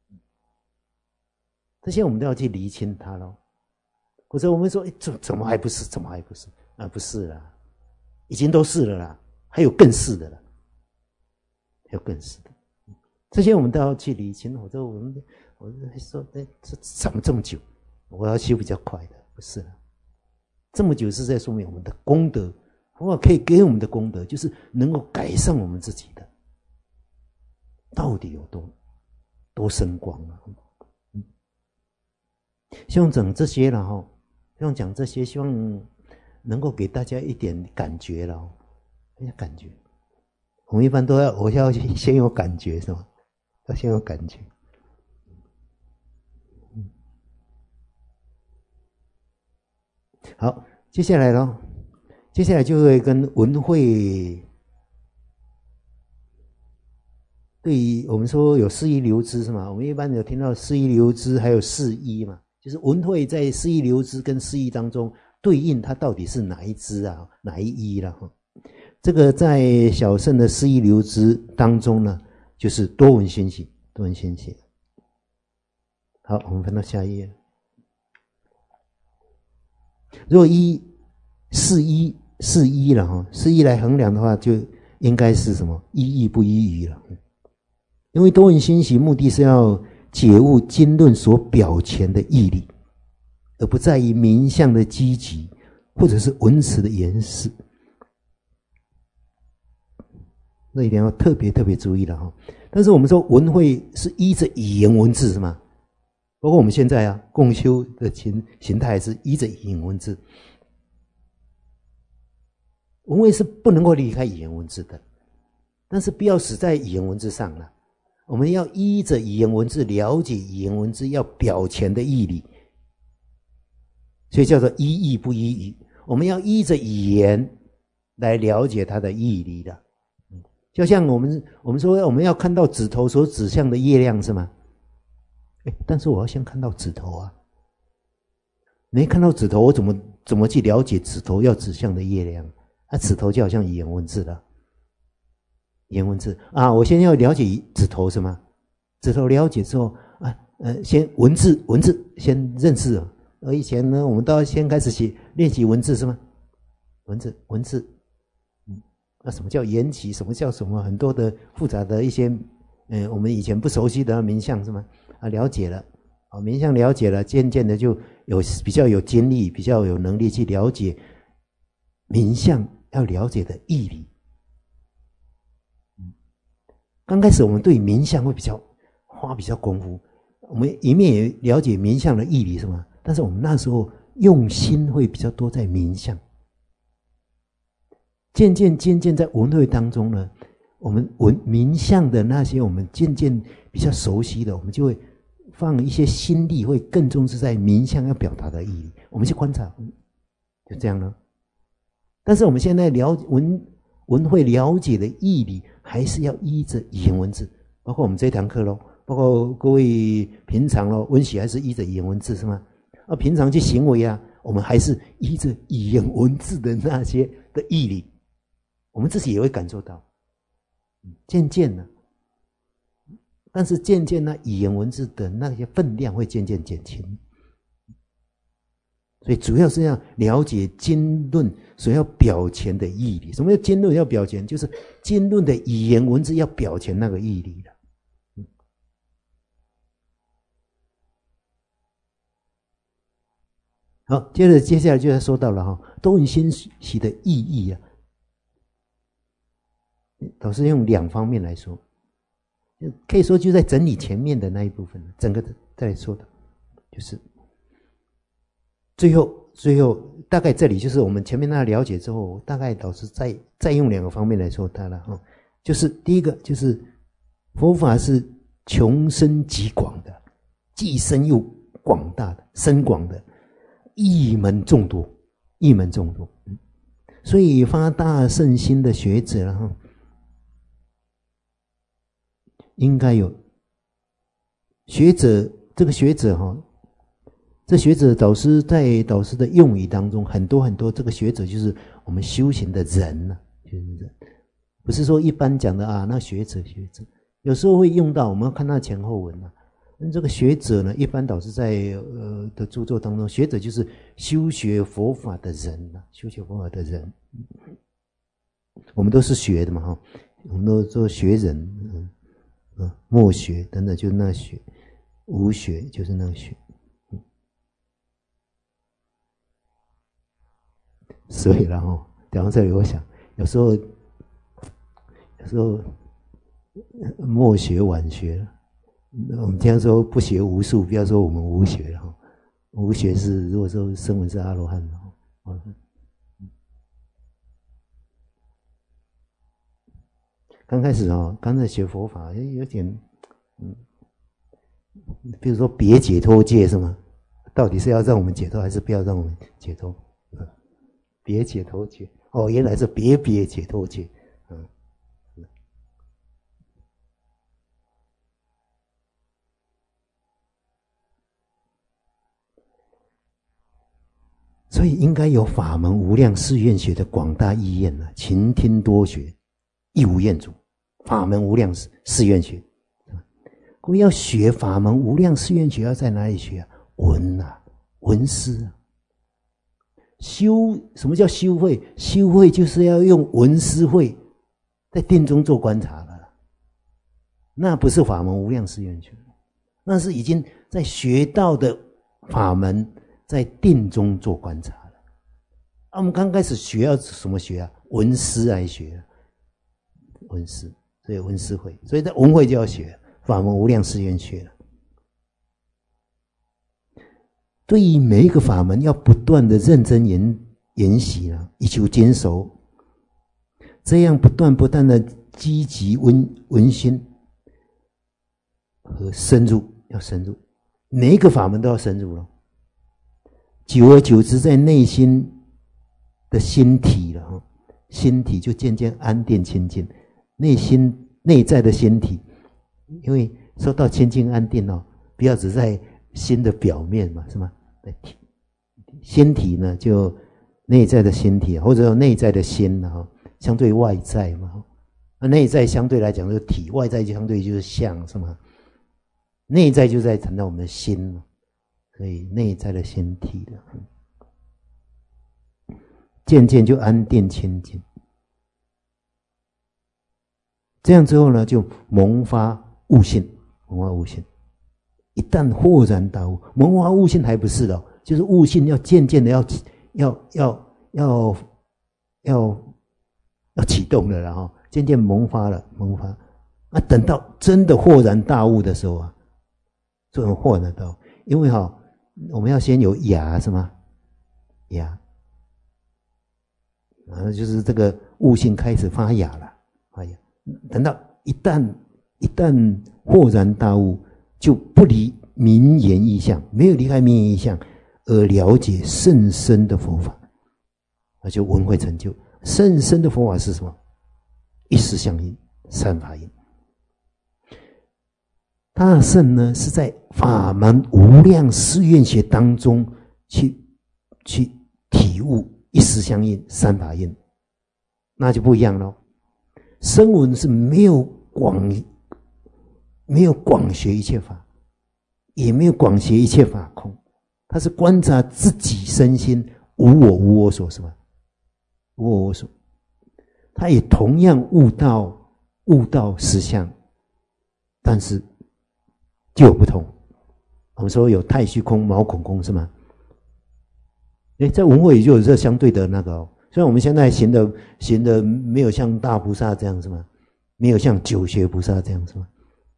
这些我们都要去厘清它咯。或者我们说，哎，怎怎么还不是？怎么还不是？啊，不是啦，已经都是了啦，还有更是的啦，还有更是的，这些我们都要去厘清。我说我们，我说，哎，这怎么这么久？我要修比较快的，不是啦，这么久是在说明我们的功德，佛法可以给我们的功德，就是能够改善我们自己的，到底有多多深光啊！嗯，希望讲这些了哈。希望讲这些，希望能够给大家一点感觉了，一点感觉。我们一般都要，我要先有感觉，是吧？要先有感觉。嗯，好，接下来咯，接下来就会跟文会，对于我们说有四依流支是吗？我们一般有听到四依流支，还有四依嘛。就是文会在四依流支跟四依当中对应，它到底是哪一支啊？哪一依啦？这个在小乘的四依流支当中呢，就是多闻熏习，多闻熏习。好，我们翻到下一页。如果依四依四依了哈，四依来衡量的话，就应该是什么？依义不依语了。因为多闻熏习目的是要解悟经论所表前的义理，而不在于名相的积极或者是文词的严饰，那一点要特别特别注意了哈。但是我们说文会是依着语言文字是吗？包括我们现在啊共修的形形态是依着语言文字，文会是不能够离开语言文字的，但是不要死在语言文字上了。我们要依着语言文字了解语言文字要表前的义理，所以叫做依义不依语。我们要依着语言来了解它的义理的。就像我们我们说我们要看到指头所指向的月亮是吗？但是我要先看到指头啊，没看到指头，我怎么怎么去了解指头要指向的月亮？那、啊、指头就好像语言文字了。语言文字啊，我先要了解指头是吗？指头了解之后啊，呃，先文字文字先认识啊。而以前呢，我们都要先开始写练习文字是吗？文字文字，嗯，那什么叫言起？什么叫什么？很多的复杂的一些，嗯、呃，我们以前不熟悉的名相是吗？啊，了解了，啊，名相了解了，渐渐的就有比较有精力，比较有能力去了解名相要了解的义理。刚开始我们对名相会比较花比较功夫，我们一面也了解名相的义理是吗？但是我们那时候用心会比较多在名相。渐渐渐渐在文会当中呢，我们文名相的那些我们渐渐比较熟悉的，我们就会放一些心力，会更重视在名相要表达的意义。我们去观察，就这样了。但是我们现在了文文会了解的义理，还是要依着语言文字，包括我们这堂课咯，包括各位平常咯，温习还是依着语言文字是吗？啊，平常去行为啊，我们还是依着语言文字的那些的义理，我们自己也会感受到，渐渐的，但是渐渐呢，语言文字的那些分量会渐渐减轻。所以主要是要了解经论所要表前的义理。什么叫经论要表前？就是经论的语言文字要表前那个义理了。好，接着接下来就要说到了哈，多闻熏习的意义啊，老师用两方面来说，可以说就在整理前面的那一部分，整个的再来说的，就是最后最后大概这里就是我们前面那了解之后，大概老师再再用两个方面来说它了哈，就是第一个就是佛法是穷深极广的，既深又广大的，深广的。一门众多，一门众多， 所以发大圣心的学者哈，应该有学者，这个学者哈，这学者导师在导师的用语当中，很多很多，这个学者就是我们修行的人呢，就是人，不是说一般讲的啊，那学者学者，有时候会用到，我们要看他前后文啊。那这个学者呢，一般导师在呃的著作当中，学者就是修学佛法的人呐、啊，修学佛法的人，我们都是学的嘛哈，我们都做学人，嗯嗯，默学等等，就是那学，无学就是那学，嗯，所以然后讲到这里，我想有时候有时候默学晚学了。我们经常说不学无术，不要说我们无学了。无学是如果说声闻是阿罗汉的，刚开始哦，刚才学佛法有点，嗯，比如说别解脱戒是吗？到底是要让我们解脱，还是不要让我们解脱？别解脱戒哦，原来是别别解脱戒，嗯。所以应该有法门无量誓愿学的广大意愿呢，勤听多学，亦无厌足。法门无量誓愿学，我要学法门无量誓愿学，要在哪里学啊？闻啊，闻思啊。修什么叫修慧？修慧就是要用闻思慧，在定中做观察了。那不是法门无量誓愿学，那是已经在学到的法门。在定中做观察了。啊，我们刚开始学要什么学啊？闻思来学，闻思，所以闻思会，所以在闻会就要学法门无量誓愿学了。对于每一个法门，要不断的认真研研习了，以求坚熟。这样不断不断的积极闻闻心和深入，要深入，每一个法门都要深入了。久而久之，在内心的心体了，心体就渐渐安定清净。内心内在的心体，因为说到清净安定哦，不要只在心的表面嘛，是吗？心体呢，就内在的心体，或者有内在的心啊，相对外在嘛。那内在相对来讲就是体，外在相对就是相，是吗？内在就在谈到我们的心嘛。所以内在的心体了，渐渐就安定清净。这样之后呢，就萌发悟性，萌发悟性。一旦豁然大悟，萌发悟性还不是的，就是悟性要渐渐的要要要要要要启动了，然后渐渐萌发了，萌发。那等到真的豁然大悟的时候啊，就能豁然大悟，因为哈、哦。我们要先有雅是吗？雅，然后就是这个悟性开始发芽了，发芽。等到一旦一旦豁然大悟，就不离名言意象，没有离开名言意象，而了解甚深的佛法，那就闻会成就。甚深的佛法是什么？一时相应，三法印。大圣呢，是在法门无量誓愿学当中去去体悟一时相应、三法印，那就不一样了。声闻是没有广没有广学一切法，也没有广学一切法空，他是观察自己身心无我无我所，是吧？无我无我所，他也同样悟到悟到实相，但是就有不同。我们说有太虚空、毛孔空，是吗？哎，在文慧也就有这相对的那个哦。虽然我们现在行的行的没有像大菩萨这样，是吗？没有像九学菩萨这样，是吗？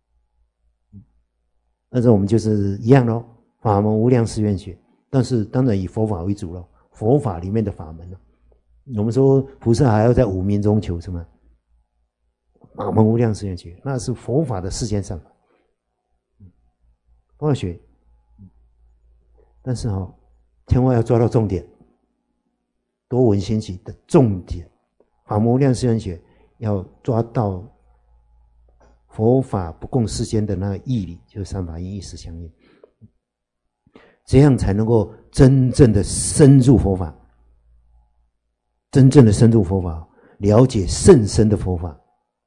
但是我们就是一样咯，法门无量誓愿学，但是当然以佛法为主咯，佛法里面的法门咯。我们说菩萨还要在五明中求，是吗？法门无量誓愿学，那是佛法的世间善法。都要学，但是哈、哦，千万要抓到重点。 多闻先起的重点，法门无量誓愿学要抓到佛法不共世间的那个义理，就是三法印、意识相应，这样才能够真正的深入佛法，真正的深入佛法，了解甚深的佛法，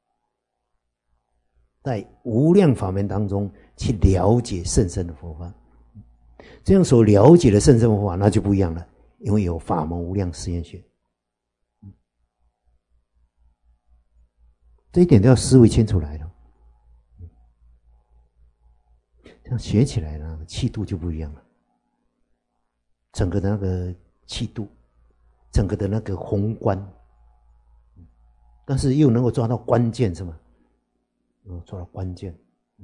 在无量法门当中去了解甚深的佛法，这样所了解的甚深佛法那就不一样了，因为有法门无量誓愿学，这一点都要思维清楚来了。这样学起来呢，气度就不一样了，整个的那个气度，整个的那个宏观，但是又能够抓到关键，是吗？能够抓到关键。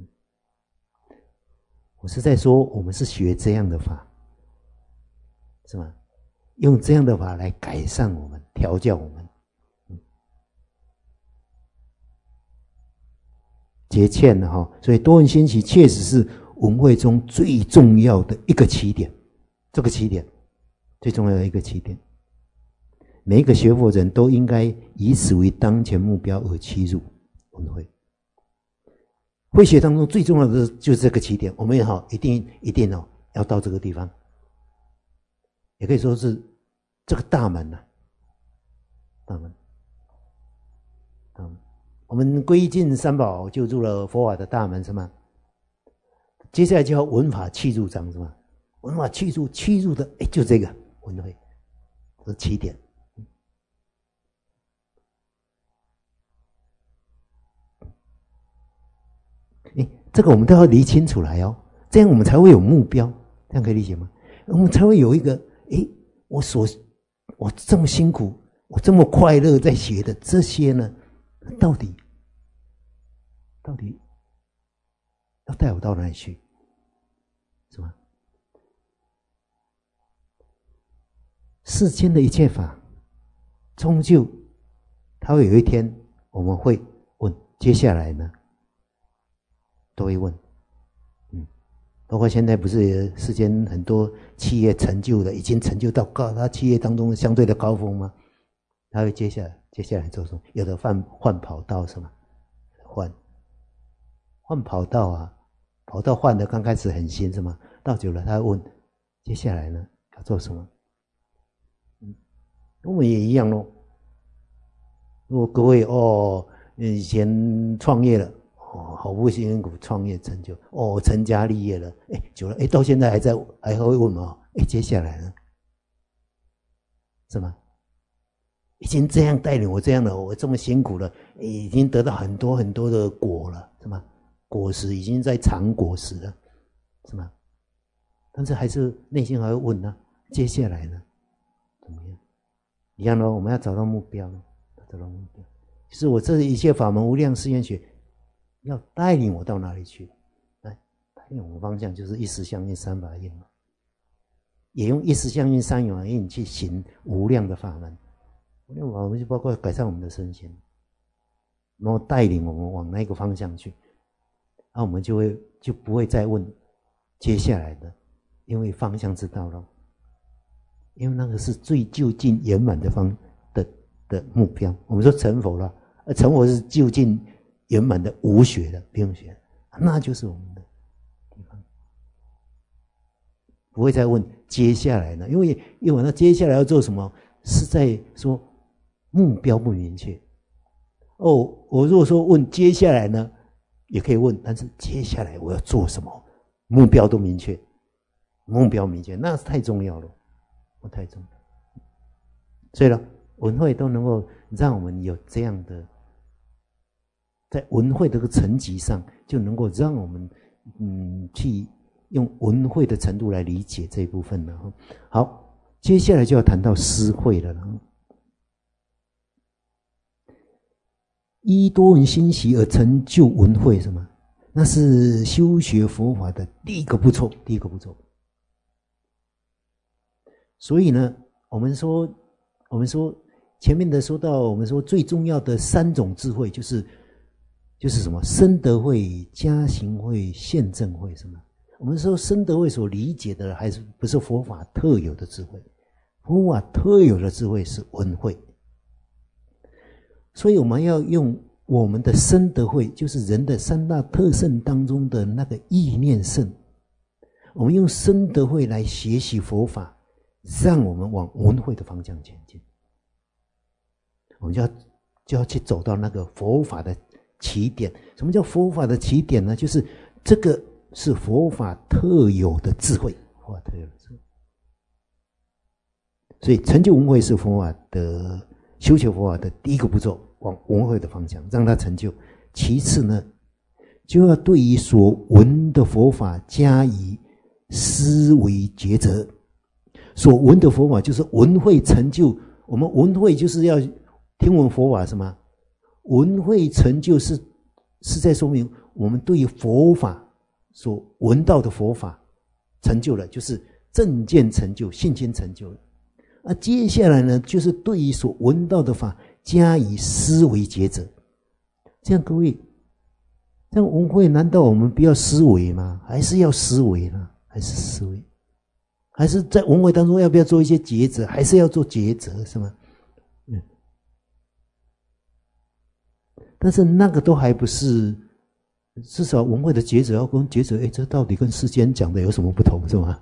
我是在说，我们是学这样的法，是吗？用这样的法来改善我们，调教我们。节欠了哈，所以多闻先起确实是文会中最重要的一个起点，这个起点最重要的一个起点，每一个学佛人都应该以此为当前目标而切入文会。会学当中最重要的就是这个起点，我们也好，一定一定哦，要到这个地方，也可以说是这个大门呐、啊，大门，大门。我们归尽三宝，就入了佛法的大门，是吗？接下来就要闻法契入章，是吗？闻法契入，契入的，哎，就这个闻会，这是起点。哎，这个我们都要理清楚来哦，这样我们才会有目标，这样可以理解吗？我们才会有一个，哎，我所我这么辛苦，我这么快乐在学的这些呢？到底，到底要带我到哪里去？是吧？世间的一切法，终究它会有一天，我们会问：接下来呢？都会问，嗯，包括现在不是世间很多企业成就的，已经成就到高，它企业当中相对的高峰吗？它会接下来。接下来做什么？有的换换跑道是吗？换换跑道啊，跑道换的刚开始很新是吗？到久了他会问，接下来呢要做什么？嗯，我们也一样咯。如果各位哦，以前创业了，哦，好不辛苦创业成就，哦，成家立业了，哎，久了，哎，到现在还在还会问哦，哎，接下来呢？是吗？已经这样带领我这样了，我这么辛苦了，已经得到很多很多的果了，是吗？果实已经在尝果实了，是吗？但是还是内心还会问呢、啊，接下来呢？怎么样？一样咯，我们要找到目标，找到目标。就是我这一切法门无量誓愿学，要带领我到哪里去？来，带领我方向就是一时相应三法印嘛，也用一时相应三法印去行无量的法门。无量法门就包括改善我们的身心，然后带领我们往那个方向去，那我们就会就不会再问接下来的，因为方向知道了，因为那个是最就近圆满的方的的目标。我们说成佛了，成佛是就近圆满的无学的，不用学，那就是我们的地方，不会再问接下来呢，因为因为那接下来要做什么，是在说。目标不明确哦，我如果说问接下来呢，也可以问，但是接下来我要做什么，目标都明确，目标明确，那是太重要了，我太重要。所以呢，文会都能够让我们有这样的，在文会这个层级上，就能够让我们嗯去用文会的程度来理解这一部分了。好，接下来就要谈到思会了。依多闻心习而成就文会，什么？那是修学佛法的第一个步骤，第一个步骤。所以呢，我们说，我们说前面的说到，我们说最重要的三种智慧，就是就是什么？生德慧、加行慧、现证慧，什么？我们说生德慧所理解的，还是不是佛法特有的智慧？ 佛法特有的智慧是闻慧，所以我们要用我们的身德慧，就是人的三大特性当中的那个意念圣，我们用身德慧来学习佛法，让我们往闻慧的方向前进。我们就要就要去走到那个佛法的起点。什么叫佛法的起点呢？就是这个是佛法特有的智慧，佛法特有的智慧。所以成就闻慧是佛法的修学佛法的第一个步骤，往闻慧的方向让它成就。其次呢，就要对于所闻的佛法加以思维抉择。所闻的佛法就是闻慧成就，我们闻慧就是要听闻佛法，什么？闻慧成就是是在说明我们对于佛法所闻到的佛法成就了，就是正见成就、信心成就了。啊，接下来呢，就是对于所闻到的法加以思维抉择。这样各位，这样闻慧难道我们不要思维吗？还是要思维呢？还是思维？还是在闻慧当中要不要做一些抉择？还是要做抉择，是吗？嗯。但是那个都还不是，至少闻慧的抉择要跟抉择，哎，这到底跟世间讲的有什么不同，是吗？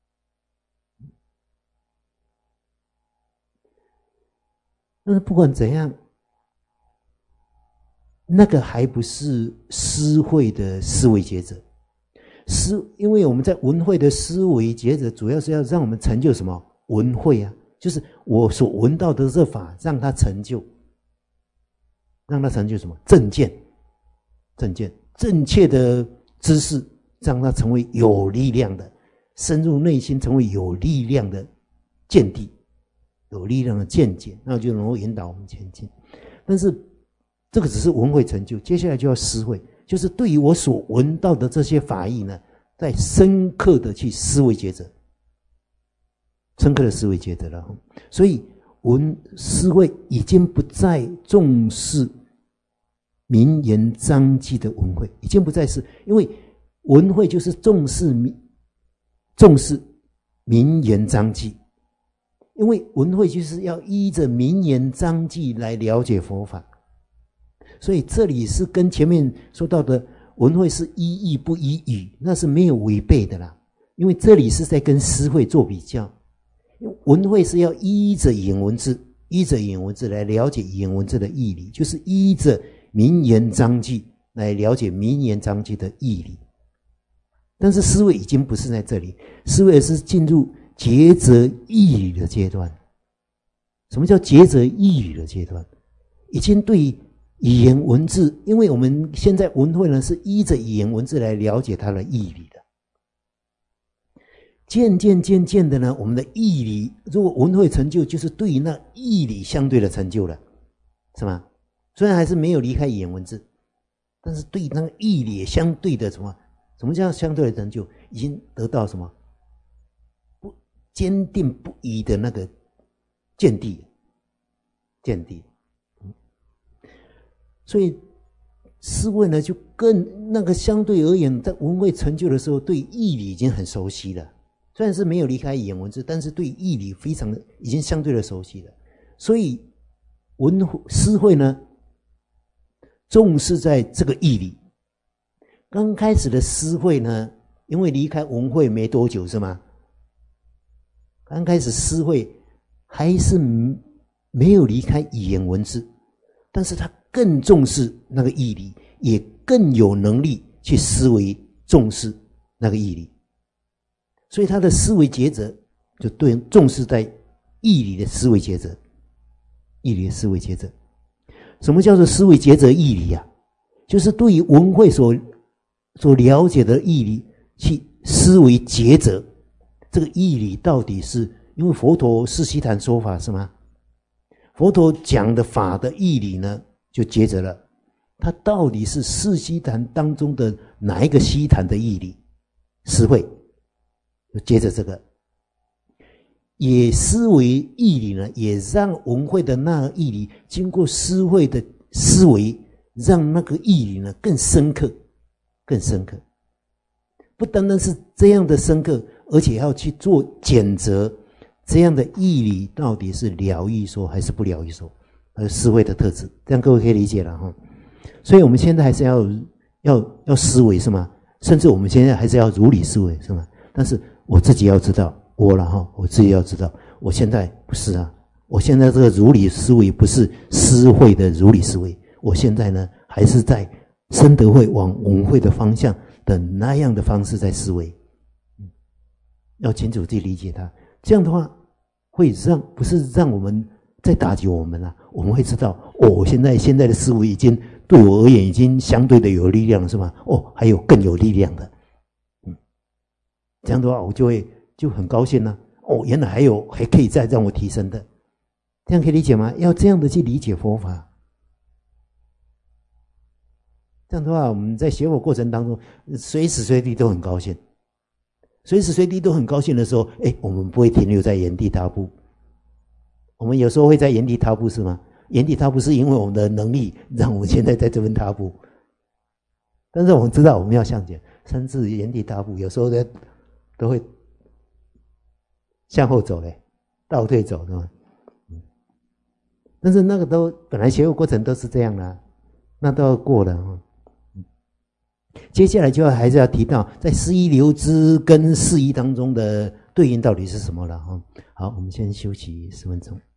但是不管怎样，那个还不是思慧的思维抉择。思，因为我们在闻慧的思维抉择，主要是要让我们成就什么？闻慧啊，就是我所闻到的这法，让它成就，让它成就什么？正见，正见，正确的知识，让它成为有力量的，深入内心，成为有力量的见地。有力量的见解，那就能够引导我们前进。但是这个只是闻慧成就，接下来就要思慧，就是对于我所闻到的这些法义呢，再深刻的去思维抉择，深刻的思维抉择了。所以闻思慧已经不再重视名言章句的闻慧，已经不再是，因为闻慧就是重视名重视名言章句。因为闻慧就是要依着名言章句来了解佛法，所以这里是跟前面说到的闻慧是依义不依语，那是没有违背的啦。因为这里是在跟思慧做比较，闻慧是要依着引文字，依着引文字来了解引文字的义理，就是依着名言章句来了解名言章句的义理。但是思慧已经不是在这里，思慧是进入抉择义理的阶段。什么叫抉择义理的阶段？已经对语言文字，因为我们现在闻慧呢是依着语言文字来了解它的义理的。渐渐渐渐的呢，我们的义理，如果闻慧成就，就是对于那义理相对的成就了，是吗？虽然还是没有离开语言文字，但是对那个义理也相对的什么？什么叫相对的成就？已经得到什么？坚定不移的那个见地，见地，所以思慧呢，就更那个相对而言，在闻慧成就的时候，对义理已经很熟悉了。虽然是没有离开语言文字，但是对义理非常的已经相对的熟悉了。所以闻思慧呢，重视在这个义理。刚开始的思慧呢，因为离开闻慧没多久，是吗？刚开始思慧还是没有离开语言文字，但是他更重视那个义理，也更有能力去思维重视那个义理，所以他的思维抉择就对重视在义理的思维抉择，义理的思维抉择。什么叫做思维抉择义理啊？就是对于闻慧所所了解的义理去思维抉择。这个义理到底是因为佛陀是悉檀说法是吗？佛陀讲的法的义理呢，就抉择了，它到底是四悉檀当中的哪一个悉檀的义理？思慧，就接着这个，也思维义理呢，也让闻慧的那个义理经过思慧的思维，让那个义理呢更深刻，更深刻。不单单是这样的深刻，而且要去做检责， 这样的义理到底是疗愈说还是不疗愈说？呃，思维的特质，这样各位可以理解了哈。所以我们现在还是要要要思维是吗？甚至我们现在还是要如理思维是吗？但是我自己要知道，我了哈，我自己要知道，我现在不是啊，我现在这个如理思维不是思慧的如理思维，我现在呢还是在深德会往文慧的方向的那样的方式在思维，要清楚地理解它。这样的话，会让不是让我们在打击我们啊，我们会知道哦，我现在现在的思维已经对我而言已经相对的有力量了，是吗？哦，还有更有力量的，嗯，这样的话我就会就很高兴了、啊。哦，原来还有还可以再让我提升的，这样可以理解吗？要这样的去理解佛法。这样的话，我们在学佛过程当中，随时随地都很高兴。随时随地都很高兴的时候，哎，我们不会停留在原地踏步。我们有时候会在原地踏步，是吗？原地踏步是因为我们的能力让我们现在在这边踏步，但是我们知道我们要向前，甚至原地踏步，有时候呢都会向后走嘞，倒退走，对吗？但是那个都本来学佛过程都是这样啦，那都要过了。接下来就要还是要提到，在思依流知跟事依当中的对应到底是什么了哈。好，我们先休息十分钟。